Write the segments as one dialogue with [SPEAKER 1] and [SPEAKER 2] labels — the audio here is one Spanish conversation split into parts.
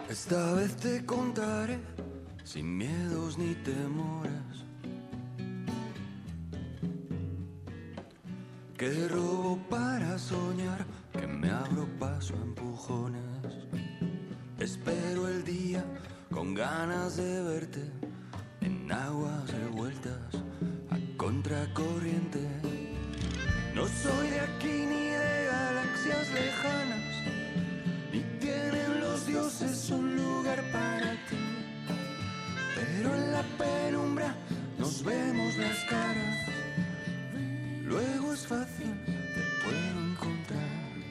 [SPEAKER 1] Esta vez te contaré sin miedos ni temores que robo para soñar, que me abro paso a empujones. Espero el día con ganas de verte en aguas revueltas a contracorriente. No soy de aquí ni de galaxias lejanas, ni tienen los dioses un lugar para ti. Pero en la penumbra nos vemos las caras, luego es fácil, te puedo encontrar.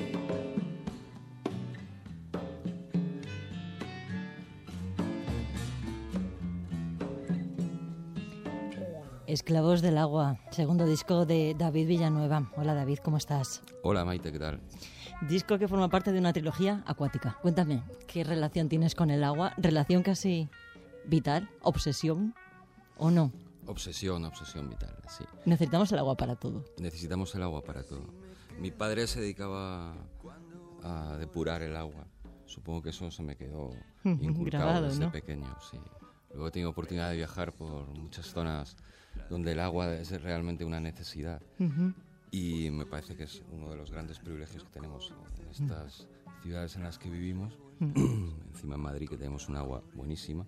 [SPEAKER 2] Esclavos del agua, segundo disco de David Villanueva. Hola David, ¿cómo estás?
[SPEAKER 3] Hola Maite, ¿qué tal?
[SPEAKER 2] Disco que forma parte de una trilogía acuática. Cuéntame, ¿qué relación tienes con el agua? ¿Relación casi vital? ¿Obsesión o no?
[SPEAKER 3] Obsesión vital, sí.
[SPEAKER 2] Necesitamos el agua para todo.
[SPEAKER 3] Necesitamos el agua para todo. Mi padre se dedicaba a depurar el agua. Supongo que eso se me quedó inculcado
[SPEAKER 2] grabado,
[SPEAKER 3] desde
[SPEAKER 2] ¿no?
[SPEAKER 3] pequeño, sí. Luego he tenido oportunidad de viajar por muchas zonas donde el agua es realmente una necesidad. Y me parece que es uno de los grandes privilegios que tenemos en estas ciudades en las que vivimos. Encima en Madrid, que tenemos un agua buenísima.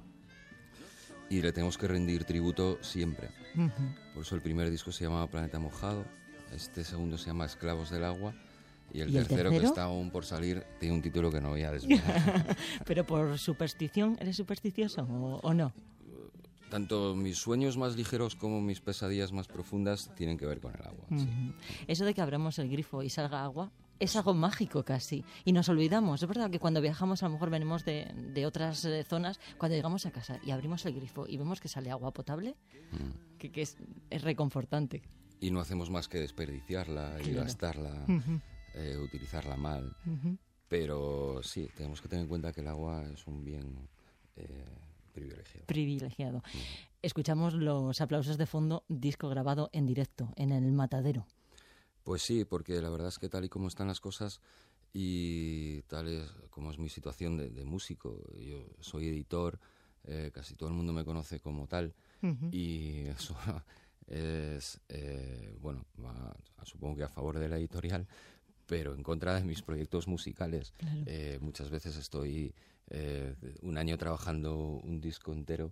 [SPEAKER 3] Y le tenemos que rendir tributo siempre. Por eso el primer disco se llamaba Planeta Mojado, este segundo se llama Esclavos del Agua, y el tercero, que está aún por salir, tiene un título que no voy a desvelar.
[SPEAKER 2] ¿Pero por superstición? ¿Eres supersticioso o no?
[SPEAKER 3] Tanto mis sueños más ligeros como mis pesadillas más profundas tienen que ver con el agua. Sí.
[SPEAKER 2] Eso de que abramos el grifo y salga agua es algo mágico casi. Y nos olvidamos. Es verdad que cuando viajamos, a lo mejor venimos de otras zonas, cuando llegamos a casa y abrimos el grifo y vemos que sale agua potable, que es reconfortante.
[SPEAKER 3] Y no hacemos más que desperdiciarla y gastarla, utilizarla mal. Pero sí, tenemos que tener en cuenta que el agua es un bien privilegiado.
[SPEAKER 2] Escuchamos los aplausos de fondo, disco grabado en directo, en el Matadero.
[SPEAKER 3] Pues sí, porque la verdad es que tal y como están las cosas y tal es como es mi situación de músico, yo soy editor, casi todo el mundo me conoce como tal, y eso es, bueno, supongo que a favor de la editorial, pero en contra de mis proyectos musicales.
[SPEAKER 2] Claro.
[SPEAKER 3] Muchas veces estoy un año trabajando un disco entero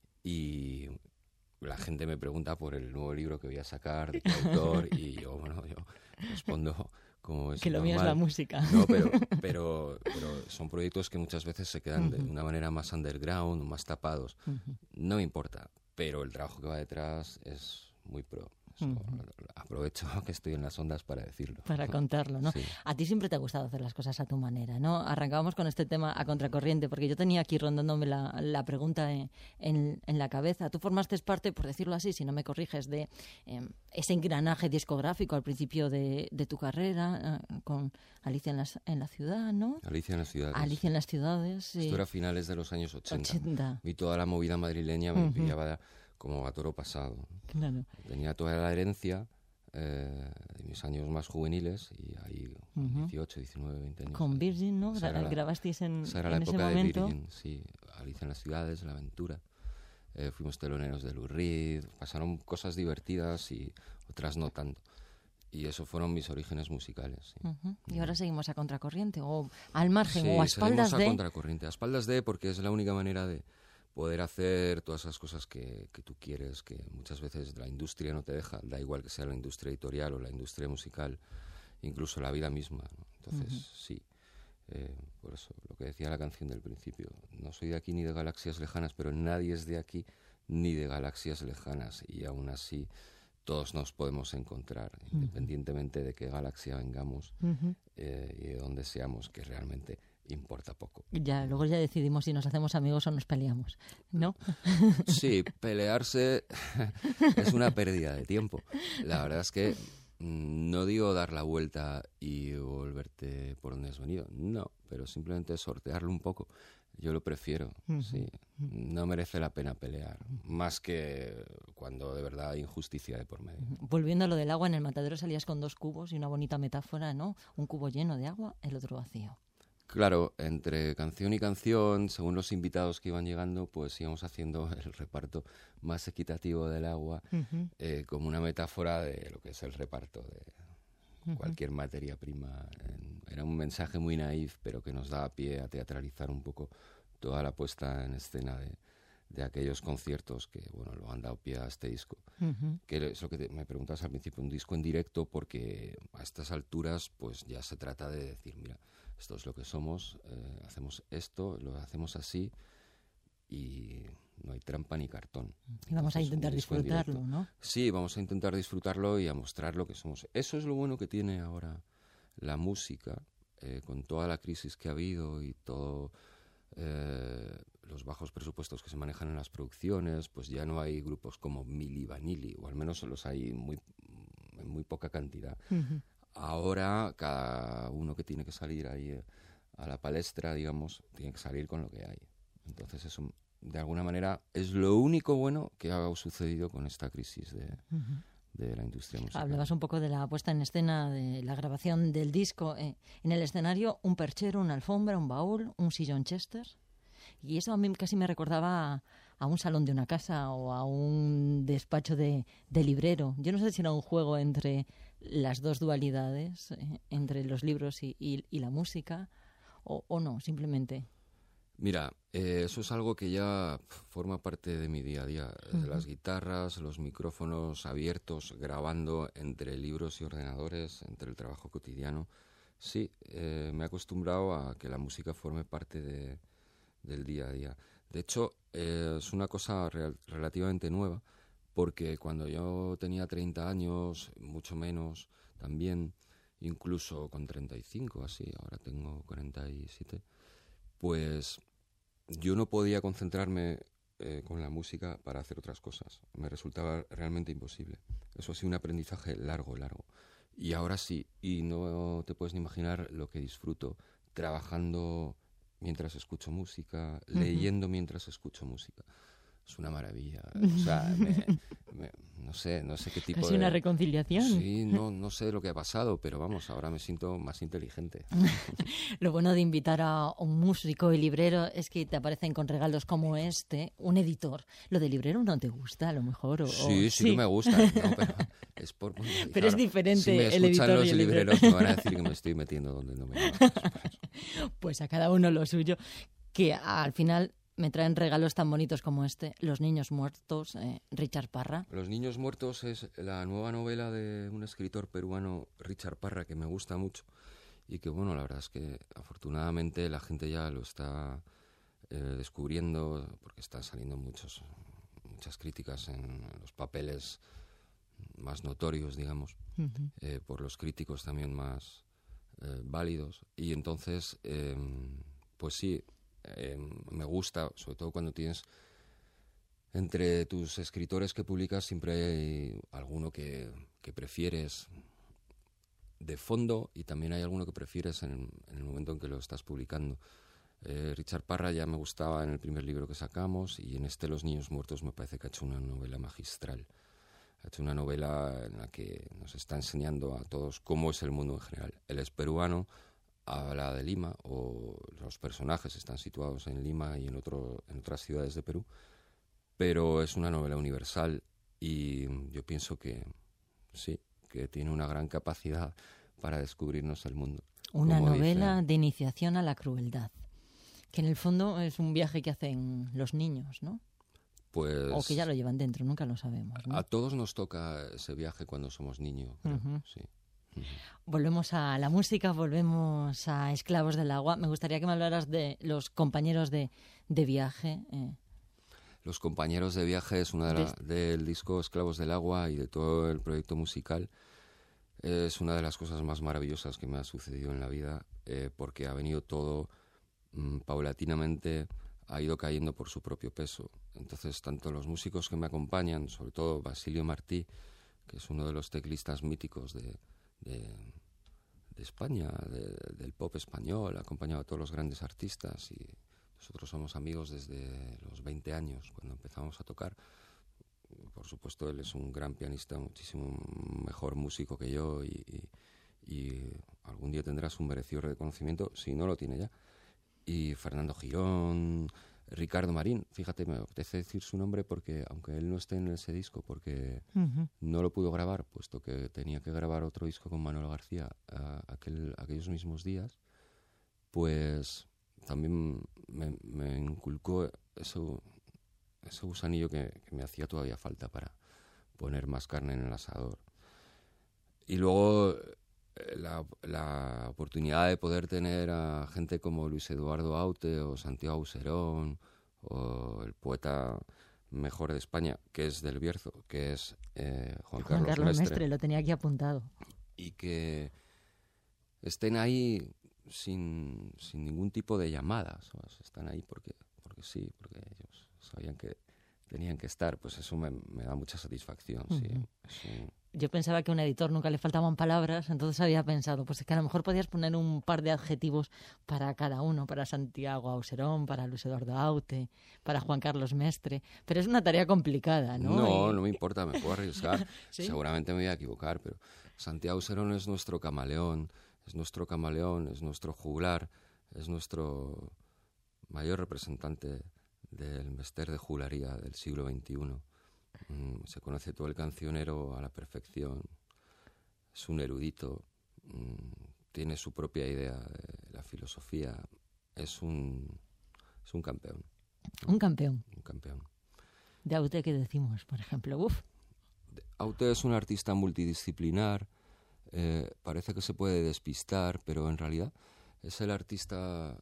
[SPEAKER 3] y la gente me pregunta por el nuevo libro que voy a sacar, de qué autor, y yo respondo como es
[SPEAKER 2] que lo
[SPEAKER 3] normal.
[SPEAKER 2] mío es la música.
[SPEAKER 3] No, pero son proyectos que muchas veces se quedan de una manera más underground, más tapados. No me importa, pero el trabajo que va detrás es muy pro. Aprovecho que estoy en las ondas para decirlo.
[SPEAKER 2] Para contarlo, ¿no?
[SPEAKER 3] Sí.
[SPEAKER 2] A ti siempre te ha gustado hacer las cosas a tu manera, ¿no? Arrancábamos con este tema a contracorriente, porque yo tenía aquí rondándome la pregunta en la cabeza. Tú formaste parte, por decirlo así, si no me corriges, de ese engranaje discográfico al principio de tu carrera, con Alicia en la ciudad, ¿no?
[SPEAKER 3] Alicia en las ciudades.
[SPEAKER 2] Alicia en las ciudades, sí.
[SPEAKER 3] Esto era a finales de los años 80. Vi toda la movida madrileña, me pillaba como a toro pasado.
[SPEAKER 2] Claro.
[SPEAKER 3] Tenía toda la herencia de mis años más juveniles y ahí 18, 19, 20 años.
[SPEAKER 2] Con Virgin, ¿no? Grabasteis en ese momento.
[SPEAKER 3] Esa era la época de Virgin, sí. Alicia en las ciudades, La aventura. Fuimos teloneros de Lou Reed. Pasaron cosas divertidas y otras no tanto. Y eso fueron mis orígenes musicales. Sí.
[SPEAKER 2] Y ahora seguimos a contracorriente, o al margen,
[SPEAKER 3] sí,
[SPEAKER 2] o a espaldas
[SPEAKER 3] seguimos a contracorriente. A espaldas de, porque es la única manera de poder hacer todas esas cosas que tú quieres, que muchas veces la industria no te deja, da igual que sea la industria editorial o la industria musical, incluso la vida misma, ¿no? Entonces, sí, por eso, lo que decía la canción del principio, no soy de aquí ni de galaxias lejanas, pero nadie es de aquí ni de galaxias lejanas, y aún así todos nos podemos encontrar, independientemente de qué galaxia vengamos y de dónde seamos, que realmente importa poco.
[SPEAKER 2] Luego ya decidimos si nos hacemos amigos o nos peleamos, ¿no?
[SPEAKER 3] Sí, pelearse es una pérdida de tiempo. La verdad es que no digo dar la vuelta y volverte por donde has venido, no, pero simplemente sortearlo un poco. Yo lo prefiero, sí. No merece la pena pelear, más que cuando de verdad hay injusticia de por medio.
[SPEAKER 2] Volviendo a lo del agua, en el Matadero salías con 2 cubos y una bonita metáfora, ¿no? Un cubo lleno de agua, el otro vacío.
[SPEAKER 3] Claro, entre canción y canción, según los invitados que iban llegando, pues íbamos haciendo el reparto más equitativo del agua, como una metáfora de lo que es el reparto de cualquier materia prima. Era un mensaje muy naif, pero que nos daba pie a teatralizar un poco toda la puesta en escena de aquellos conciertos que, bueno, lo han dado pie a este disco. Que es lo que me preguntabas al principio, un disco en directo, porque a estas alturas pues ya se trata de decir, mira, esto es lo que somos, hacemos esto, lo hacemos así y no hay trampa ni cartón.
[SPEAKER 2] Y vamos a
[SPEAKER 3] Entonces,
[SPEAKER 2] intentar
[SPEAKER 3] un disco en
[SPEAKER 2] disfrutarlo,
[SPEAKER 3] directo.
[SPEAKER 2] ¿no?
[SPEAKER 3] Sí, vamos a intentar disfrutarlo y a mostrar lo que somos. Eso es lo bueno que tiene ahora la música, con toda la crisis que ha habido y todo los bajos presupuestos que se manejan en las producciones, pues ya no hay grupos como Milli Vanilli, o al menos los hay en muy poca cantidad. Ahora cada uno que tiene que salir ahí a la palestra, digamos, tiene que salir con lo que hay. Entonces eso, de alguna manera, es lo único bueno que ha sucedido con esta crisis de la industria musical.
[SPEAKER 2] Hablabas un poco de la puesta en escena, de la grabación del disco. En el escenario, un perchero, una alfombra, un baúl, un sillón Chester. Y eso a mí casi me recordaba a un salón de una casa o a un despacho de librero. Yo no sé si era un juego entre las dos dualidades, entre los libros y la música, o no, simplemente.
[SPEAKER 3] Mira, eso es algo que ya forma parte de mi día a día. Las guitarras, los micrófonos abiertos, grabando entre libros y ordenadores, entre el trabajo cotidiano. Sí, me he acostumbrado a que la música forme parte del día a día. De hecho, es una cosa relativamente nueva, porque cuando yo tenía 30 años, mucho menos también, incluso con 35, así, ahora tengo 47, pues yo no podía concentrarme con la música para hacer otras cosas. Me resultaba realmente imposible. Eso ha sido un aprendizaje largo. Y ahora sí, y no te puedes ni imaginar lo que disfruto trabajando mientras escucho música, leyendo mientras escucho música. Es una maravilla. O sea, no sé qué tipo
[SPEAKER 2] Casi una reconciliación.
[SPEAKER 3] Sí, no sé lo que ha pasado, pero vamos, ahora me siento más inteligente.
[SPEAKER 2] Lo bueno de invitar a un músico y librero es que te aparecen con regalos como este, un editor. ¿Lo de librero no te gusta, a lo mejor?
[SPEAKER 3] Sí que me gusta, ¿no? Pero es por...
[SPEAKER 2] Pero es diferente
[SPEAKER 3] si me
[SPEAKER 2] el editor
[SPEAKER 3] escuchan los
[SPEAKER 2] y el librero.
[SPEAKER 3] libreros me van a decir que me estoy metiendo donde no me llaman.
[SPEAKER 2] Pues a cada uno lo suyo, que al final me traen regalos tan bonitos como este, Los niños muertos, Richard Parra.
[SPEAKER 3] Los niños muertos es la nueva novela de un escritor peruano, Richard Parra, que me gusta mucho y que, bueno, la verdad es que afortunadamente la gente ya lo está descubriendo, porque están saliendo muchas críticas en los papeles más notorios, digamos, por los críticos también más válidos. Y entonces, pues sí, me gusta, sobre todo cuando tienes entre tus escritores que publicas, siempre hay alguno que prefieres de fondo y también hay alguno que prefieres en el momento en que lo estás publicando. Richard Parra ya me gustaba en el primer libro que sacamos y en este Los niños muertos me parece que ha hecho una novela magistral. Ha hecho una novela en la que nos está enseñando a todos cómo es el mundo en general. Él es peruano, habla de Lima, o los personajes están situados en Lima y en otras ciudades de Perú, pero es una novela universal y yo pienso que sí, que tiene una gran capacidad para descubrirnos el mundo.
[SPEAKER 2] Una novela de iniciación a la crueldad, que en el fondo es un viaje que hacen los niños, ¿no?
[SPEAKER 3] Pues,
[SPEAKER 2] o que ya lo llevan dentro, nunca lo sabemos, ¿no?
[SPEAKER 3] A todos nos toca ese viaje cuando somos niños, creo, sí.
[SPEAKER 2] Volvemos a la música, volvemos a Esclavos del Agua. Me gustaría que me hablaras de los compañeros de viaje.
[SPEAKER 3] Los compañeros de viaje es una del disco Esclavos del Agua y de todo el proyecto musical. Es una de las cosas más maravillosas que me ha sucedido en la vida, porque ha venido todo paulatinamente, ha ido cayendo por su propio peso. Entonces, tanto los músicos que me acompañan, sobre todo Basilio Martí, que es uno de los teclistas míticos de España, del pop español, ha acompañado a todos los grandes artistas y nosotros somos amigos desde los 20 años, cuando empezamos a tocar. Por supuesto, él es un gran pianista, muchísimo mejor músico que yo y y algún día tendrá su merecido reconocimiento, si no lo tiene ya. Y Fernando Girón, Ricardo Marín, fíjate, me apetece decir su nombre porque, aunque él no esté en ese disco, porque no lo pudo grabar, puesto que tenía que grabar otro disco con Manuel García aquellos mismos días, pues también me inculcó ese gusanillo que me hacía todavía falta para poner más carne en el asador. Y luego la oportunidad de poder tener a gente como Luis Eduardo Aute o Santiago Auserón o el poeta mejor de España, que es del Bierzo, que es Juan Carlos Mestre,
[SPEAKER 2] lo tenía aquí apuntado.
[SPEAKER 3] Y que estén ahí sin ningún tipo de llamadas, ¿sabes? Están ahí porque sí, porque ellos sabían que tenían que estar, pues eso me da mucha satisfacción. Sí.
[SPEAKER 2] Yo pensaba que a un editor nunca le faltaban palabras, entonces había pensado, pues es que a lo mejor podías poner un par de adjetivos para cada uno, para Santiago Auserón, para Luis Eduardo Aute, para Juan Carlos Mestre, pero es una tarea complicada, ¿no?
[SPEAKER 3] No me importa, me puedo arriesgar.
[SPEAKER 2] ¿Sí?
[SPEAKER 3] Seguramente me voy a equivocar, pero Santiago Auserón es nuestro camaleón, es nuestro juglar, es nuestro mayor representante del mester de juglaría del siglo XXI. Se conoce todo el cancionero a la perfección, es un erudito, tiene su propia idea de la filosofía, es un campeón.
[SPEAKER 2] Un campeón.
[SPEAKER 3] Un campeón.
[SPEAKER 2] De Aute, ¿qué decimos, por ejemplo?
[SPEAKER 3] Aute es un artista multidisciplinar, parece que se puede despistar, pero en realidad es el artista...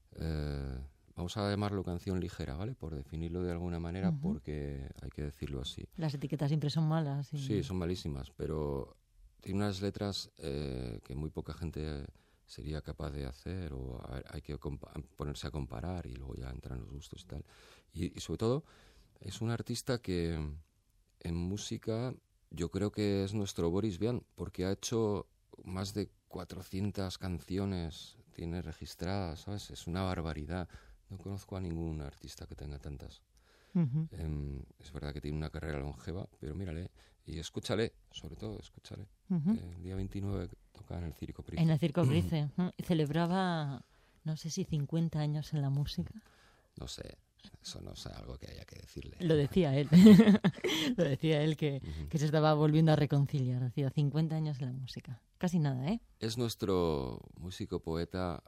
[SPEAKER 3] vamos a llamarlo canción ligera, ¿vale? Por definirlo de alguna manera, porque hay que decirlo así.
[SPEAKER 2] Las etiquetas siempre son malas.
[SPEAKER 3] Sí, son malísimas, pero tiene unas letras que muy poca gente sería capaz de hacer, o hay que ponerse a comparar y luego ya entran los gustos y tal. Y sobre todo, es un artista que en música yo creo que es nuestro Boris Vian, porque ha hecho más de 400 canciones, tiene registradas, ¿sabes? Es una barbaridad. No conozco a ningún artista que tenga tantas. Es verdad que tiene una carrera longeva, pero mírale y escúchale, sobre todo escúchale. El día 29 toca en el Circo Price.
[SPEAKER 2] En el Circo Price. Celebraba, no sé si 50 años en la música.
[SPEAKER 3] No sé, eso no es algo que haya que decirle.
[SPEAKER 2] Lo decía él. Lo decía él que se estaba volviendo a reconciliar. Decía 50 años en la música. Casi nada, ¿eh?
[SPEAKER 3] Es nuestro músico poeta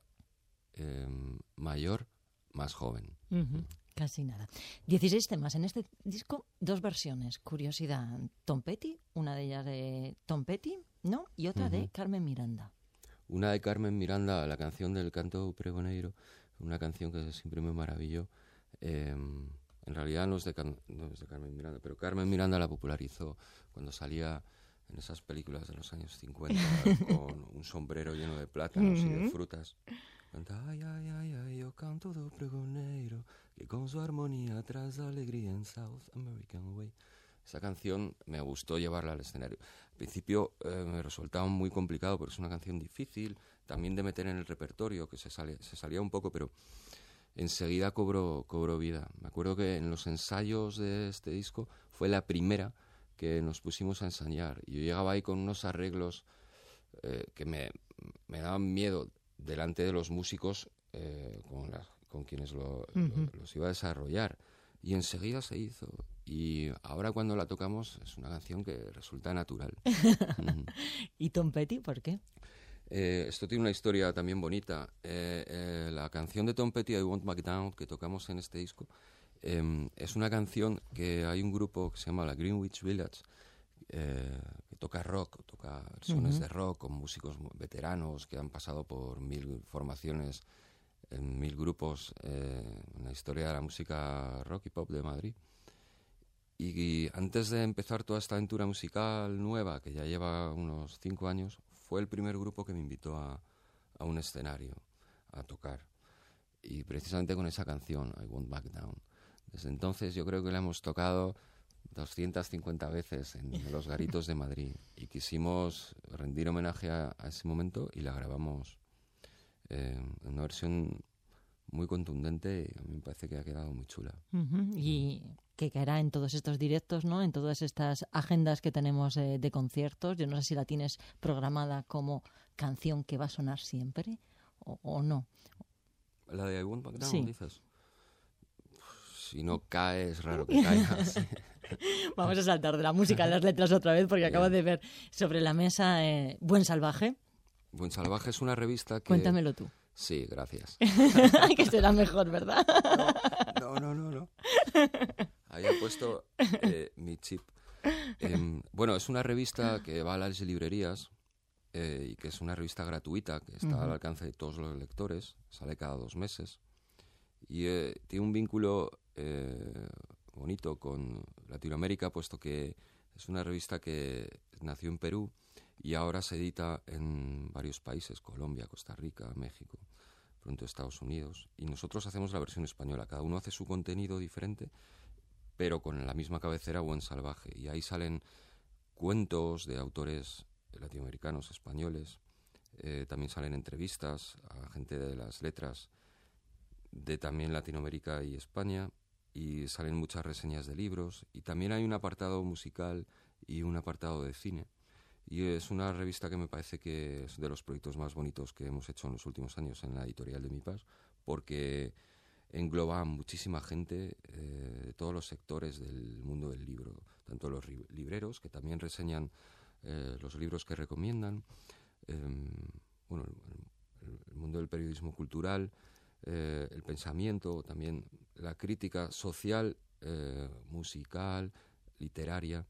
[SPEAKER 3] mayor, más joven.
[SPEAKER 2] Casi nada. 16 temas. En este disco, 2 versiones. Curiosidad. Tom Petty, una de ellas de Tom Petty, ¿no? Y otra de Carmen Miranda.
[SPEAKER 3] Una de Carmen Miranda, la canción del Canto Pregoneiro, una canción que siempre me maravilló. En realidad no es de Carmen Miranda, pero Carmen Miranda la popularizó cuando salía en esas películas de los años 50 con un sombrero lleno de plátanos y de frutas. Canta, ay, ay, ay, ay, yo canto do pregoneiro, que con su armonía trae alegría en South American Way. Esa canción me gustó llevarla al escenario. Al principio me resultaba muy complicado porque es una canción difícil, también de meter en el repertorio, que se salía un poco, pero enseguida cobró vida. Me acuerdo que en los ensayos de este disco fue la primera que nos pusimos a ensayar. Y yo llegaba ahí con unos arreglos que me daban miedo delante de los músicos con quienes los iba a desarrollar. Y enseguida se hizo. Y ahora cuando la tocamos es una canción que resulta natural.
[SPEAKER 2] ¿Y Tom Petty por qué?
[SPEAKER 3] Esto tiene una historia también bonita. La canción de Tom Petty, I Won't Back Down, que tocamos en este disco, es una canción que hay un grupo que se llama la Greenwich Village, que toca rock, toca versiones de rock con músicos veteranos que han pasado por 1000 formaciones en 1000 grupos en la historia de la música rock y pop de Madrid. Y antes de empezar toda esta aventura musical nueva, que ya lleva unos 5 años, fue el primer grupo que me invitó a un escenario a tocar. Y precisamente con esa canción, I Won't Back Down. Desde entonces yo creo que la hemos tocado 250 veces en los garitos de Madrid. Y quisimos rendir homenaje a ese momento y la grabamos en una versión muy contundente y a mí me parece que ha quedado muy chula.
[SPEAKER 2] Y que caerá en todos estos directos, ¿no? En todas estas agendas que tenemos de conciertos. Yo no sé si la tienes programada como canción que va a sonar siempre o no.
[SPEAKER 3] ¿La de I Want Back Down,
[SPEAKER 2] sí.
[SPEAKER 3] dices? Si no cae, es raro que caiga. Sí.
[SPEAKER 2] Vamos a saltar de la música a las letras otra vez porque acabo de ver sobre la mesa Buen Salvaje.
[SPEAKER 3] Buen Salvaje es una revista que...
[SPEAKER 2] Cuéntamelo tú.
[SPEAKER 3] Sí, gracias.
[SPEAKER 2] Que será mejor, ¿verdad?
[SPEAKER 3] No. Ahí he puesto mi chip. Bueno, es una revista que va a las librerías y que es una revista gratuita que está al alcance de todos los lectores. Sale cada 2 meses. Y tiene un vínculo bonito con Latinoamérica, puesto que es una revista que nació en Perú y ahora se edita en varios países, Colombia, Costa Rica, México, pronto Estados Unidos. Y nosotros hacemos la versión española. Cada uno hace su contenido diferente, pero con la misma cabecera, Buen Salvaje. Y ahí salen cuentos de autores latinoamericanos, españoles. También salen entrevistas a gente de las letras de también Latinoamérica y España. Y salen muchas reseñas de libros. Y también hay un apartado musical y un apartado de cine. Y es una revista que me parece que es de los proyectos más bonitos que hemos hecho en los últimos años en la editorial de Mi Pas, porque engloba a muchísima gente de todos los sectores del mundo del libro, tanto los libreros, que también reseñan los libros que recomiendan, bueno, el mundo del periodismo cultural, el pensamiento, también la crítica social, musical, literaria,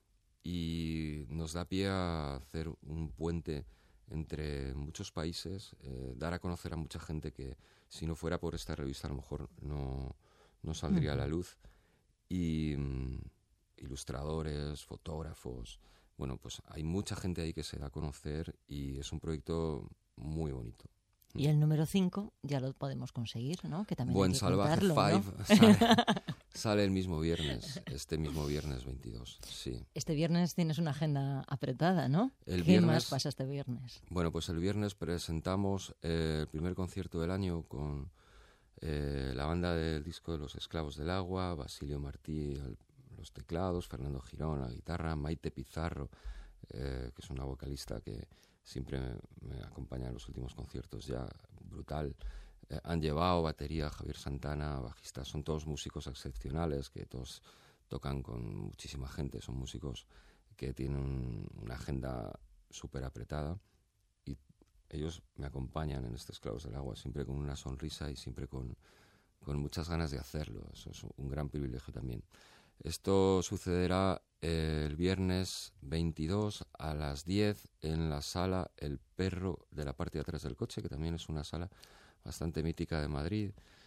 [SPEAKER 3] y nos da pie a hacer un puente entre muchos países, dar a conocer a mucha gente que si no fuera por esta revista a lo mejor no saldría a la luz, y ilustradores, fotógrafos, bueno, pues hay mucha gente ahí que se da a conocer y es un proyecto muy bonito.
[SPEAKER 2] Y el número 5 ya lo podemos conseguir, ¿no? Que también
[SPEAKER 3] Buen
[SPEAKER 2] hay que
[SPEAKER 3] Salvaje
[SPEAKER 2] contarlo,
[SPEAKER 3] 5
[SPEAKER 2] ¿no?
[SPEAKER 3] sale el mismo viernes, este mismo viernes 22, sí.
[SPEAKER 2] Este viernes tienes una agenda apretada, ¿no? ¿Qué más pasa este viernes?
[SPEAKER 3] Bueno, pues el viernes presentamos el primer concierto del año con la banda del disco de Los Esclavos del Agua, Basilio Martí a los teclados, Fernando Girón a la guitarra, Maite Pizarro, que es una vocalista que siempre me acompaña en los últimos conciertos, ya brutal. Han llevado batería Javier Santana, bajista, son todos músicos excepcionales que todos tocan con muchísima gente, son músicos que tienen una agenda súper apretada y ellos me acompañan en estos Esclavos del Agua siempre con una sonrisa y siempre con muchas ganas de hacerlo. Eso es un gran privilegio también. Esto sucederá el viernes 22 a las 10 en la sala El Perro de la parte de atrás del coche, que también es una sala bastante mítica de Madrid,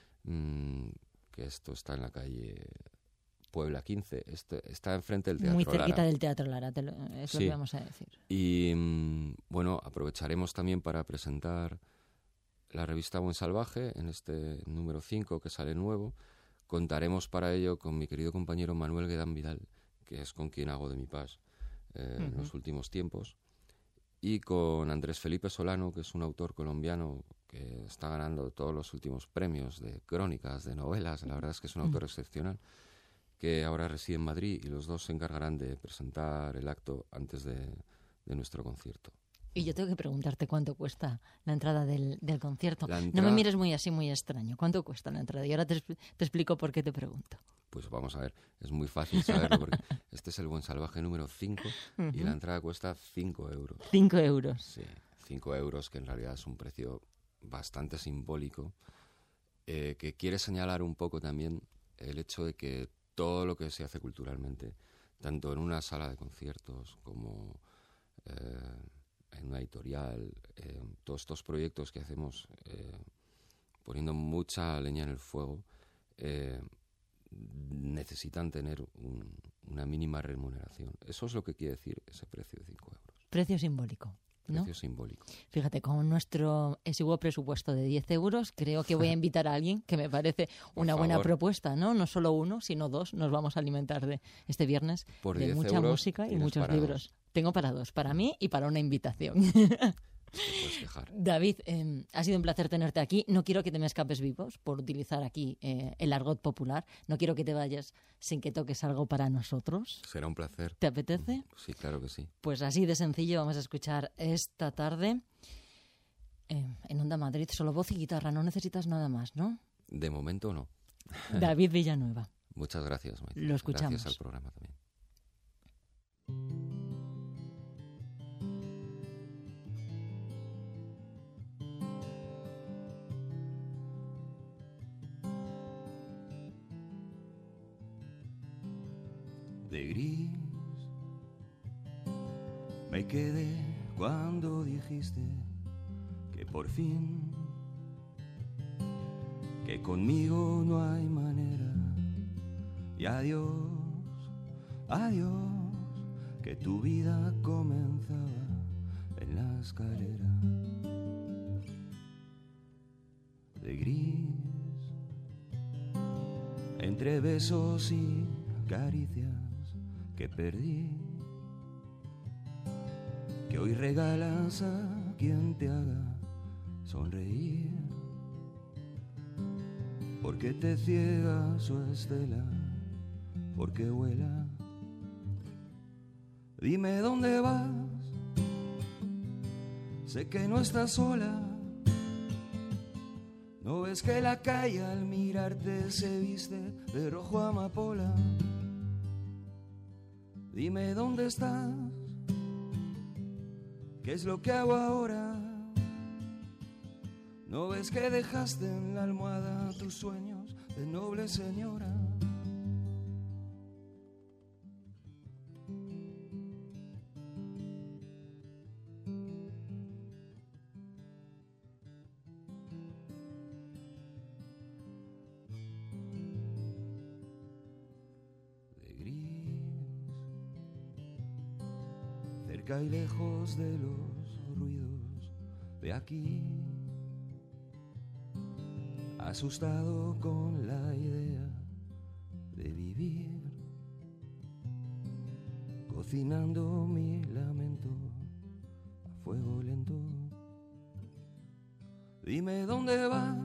[SPEAKER 3] que esto está en la calle Puebla 15, está enfrente del Teatro
[SPEAKER 2] Muy cerquita
[SPEAKER 3] Lara.
[SPEAKER 2] Del Teatro Lara, es lo que vamos a decir.
[SPEAKER 3] Y bueno, aprovecharemos también para presentar la revista Buen Salvaje en este número 5 que sale nuevo. Contaremos para ello con mi querido compañero Manuel Guedán Vidal, que es con quien hago de Mi Pas en los últimos tiempos, y con Andrés Felipe Solano, que es un autor colombiano que está ganando todos los últimos premios de crónicas, de novelas. La verdad es que es un autor excepcional, que ahora reside en Madrid, y los dos se encargarán de presentar el acto antes de nuestro concierto.
[SPEAKER 2] Y yo tengo que preguntarte cuánto cuesta la entrada del concierto.
[SPEAKER 3] La
[SPEAKER 2] No me mires muy así, muy extraño. ¿Cuánto cuesta la entrada? Y ahora te explico por qué te pregunto.
[SPEAKER 3] Pues vamos a ver, es muy fácil saberlo porque este es el Buen Salvaje número 5 y la entrada cuesta 5 euros.
[SPEAKER 2] 5 euros.
[SPEAKER 3] Sí, 5 euros, que en realidad es un precio bastante simbólico, que quiere señalar un poco también el hecho de que todo lo que se hace culturalmente, tanto en una sala de conciertos como en una editorial, todos estos proyectos que hacemos poniendo mucha leña en el fuego, necesitan tener una mínima remuneración. Eso es lo que quiere decir ese precio de 5 euros.
[SPEAKER 2] Precio simbólico, ¿no?
[SPEAKER 3] Precio simbólico.
[SPEAKER 2] Fíjate, con nuestro exiguo presupuesto de 10 euros, creo que voy a invitar a alguien que me parece una buena propuesta, ¿no? No solo uno, sino dos. Nos vamos a alimentar de este viernes
[SPEAKER 3] Por
[SPEAKER 2] de
[SPEAKER 3] 10
[SPEAKER 2] mucha
[SPEAKER 3] euros
[SPEAKER 2] música y muchos libros. Tengo para dos, para mí y para una invitación.
[SPEAKER 3] te puedes quejar.
[SPEAKER 2] David, ha sido un placer tenerte aquí. No quiero que te me escapes vivos, por utilizar aquí el argot popular. No quiero que te vayas sin que toques algo para nosotros.
[SPEAKER 3] Será un placer.
[SPEAKER 2] ¿Te apetece?
[SPEAKER 3] Sí, claro que sí.
[SPEAKER 2] Pues así de sencillo vamos a escuchar esta tarde en Onda Madrid. Solo voz y guitarra, no necesitas nada más, ¿no?
[SPEAKER 3] De momento no.
[SPEAKER 2] David Villanueva.
[SPEAKER 3] Muchas gracias, Maite.
[SPEAKER 2] Lo escuchamos.
[SPEAKER 3] Gracias al programa también.
[SPEAKER 1] De gris me quedé cuando dijiste que por fin, que conmigo no hay manera. Y adiós, adiós, que tu vida comenzaba en la escalera. De gris, entre besos y caricias que perdí, que hoy regalas a quien te haga sonreír, porque te ciega su estela, porque vuela. Dime dónde vas, sé que no estás sola. ¿No ves que la calle al mirarte se viste de rojo amapola? Dime dónde estás, qué es lo que hago ahora. ¿No ves que dejaste en la almohada tus sueños de noble señora? Cerca y lejos de los ruidos de aquí, asustado con la idea de vivir, cocinando mi lamento a fuego lento. Dime dónde vas,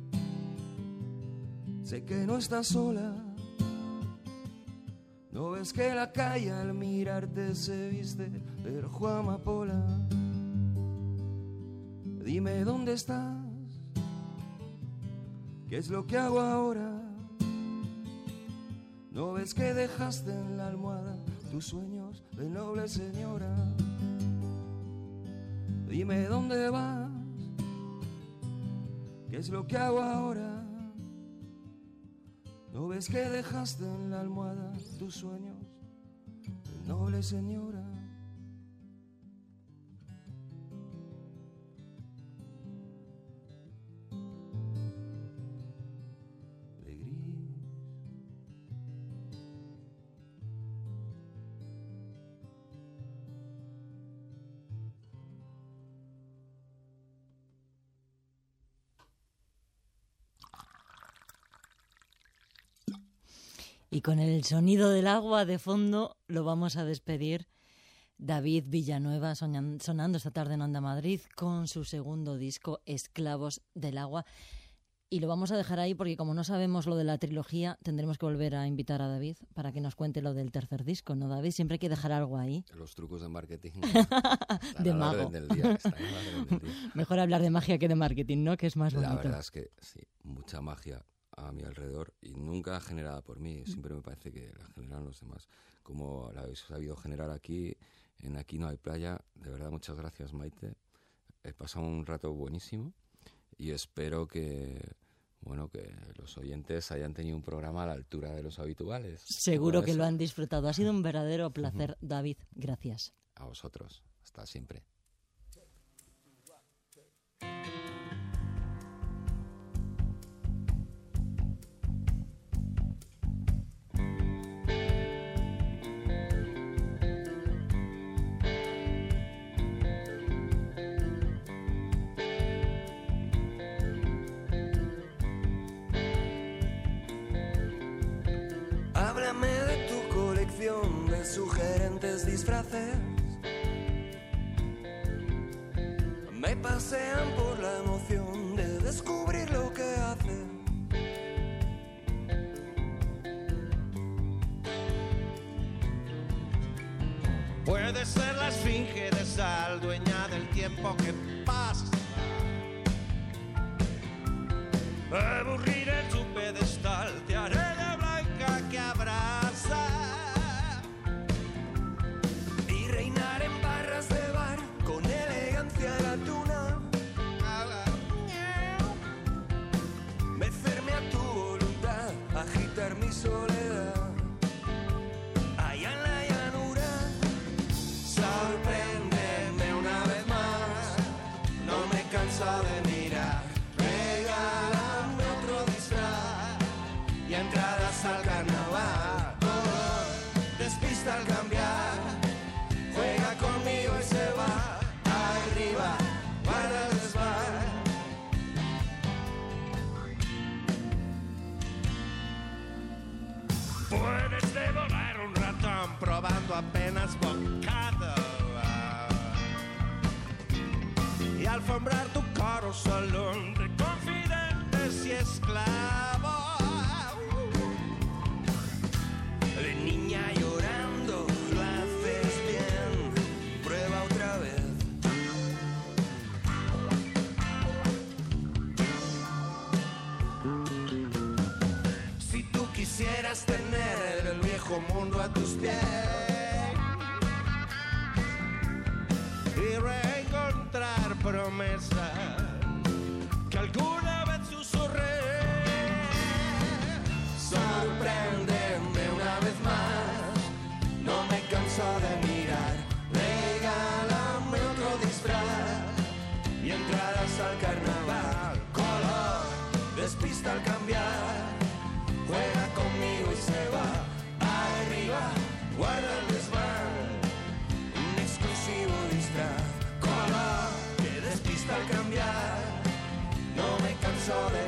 [SPEAKER 1] sé que no estás sola. ¿No ves que la calle al mirarte se viste de rojo amapola? Dime dónde estás, qué es lo que hago ahora. ¿No ves que dejaste en la almohada tus sueños de noble señora? Dime dónde vas, qué es lo que hago ahora. ¿No ves que dejaste en la almohada tus sueños de noble señora? De gris,
[SPEAKER 2] Y con el sonido del agua de fondo lo vamos a despedir. David Villanueva sonando esta tarde en Onda Madrid con su segundo disco, Esclavos del Agua. Y lo vamos a dejar ahí porque como no sabemos lo de la trilogía, tendremos que volver a invitar a David para que nos cuente lo del tercer disco, ¿no, David? Siempre hay que dejar algo ahí.
[SPEAKER 3] Los trucos de marketing
[SPEAKER 2] de mago. Mejor hablar de magia que de marketing, ¿no? Que es más bonito.
[SPEAKER 3] La verdad es que sí, mucha magia a mi alrededor y nunca generada por mí. Siempre me parece que la generan los demás. Como la habéis sabido generar aquí, en Aquí no hay playa. De verdad, muchas gracias, Maite. He pasado un rato buenísimo. Y espero que los oyentes hayan tenido un programa a la altura de los habituales.
[SPEAKER 2] Seguro que lo han disfrutado. Ha sido un verdadero placer, David. Gracias.
[SPEAKER 3] A vosotros. Hasta siempre.
[SPEAKER 1] Háblame de tu colección de sugerentes disfraces. me pasean por la emoción de descubrir lo que hace.
[SPEAKER 4] Puede ser la esfinge de sal, dueña del tiempo que pasa. Aburrir en su pedestal, te arena blanca que abraza.
[SPEAKER 1] Y reinar en barras de bar con elegancia gatuna. Mecerme a tu voluntad, agitar mi soledad. Allá en la llanura, sorpréndeme una vez más. No me canso de mirar. Regálame otro disfraz y entradas al carnaval. Oh, despista al cambiar. Juega conmigo y se va. Arriba, guarda el desván.
[SPEAKER 4] Puedes devorar un ratón probando apenas bocado y alfombrar tu caro salón de confidentes y esclavos.
[SPEAKER 1] De niña llorando, lo haces bien. Prueba otra vez. Si tú quisieras tener el viejo mundo a tus pies
[SPEAKER 4] Y reencontrar promesas que alguna vez susurré.
[SPEAKER 1] sorpréndeme una vez más. No me canso de mirar. Regálame otro disfraz y entradas al carnaval. Color, despista al cambiar. Juega conmigo y se va. Arriba, guarda el desván. Un exclusivo disfraz. Color, que despista al cambiar. No me canso de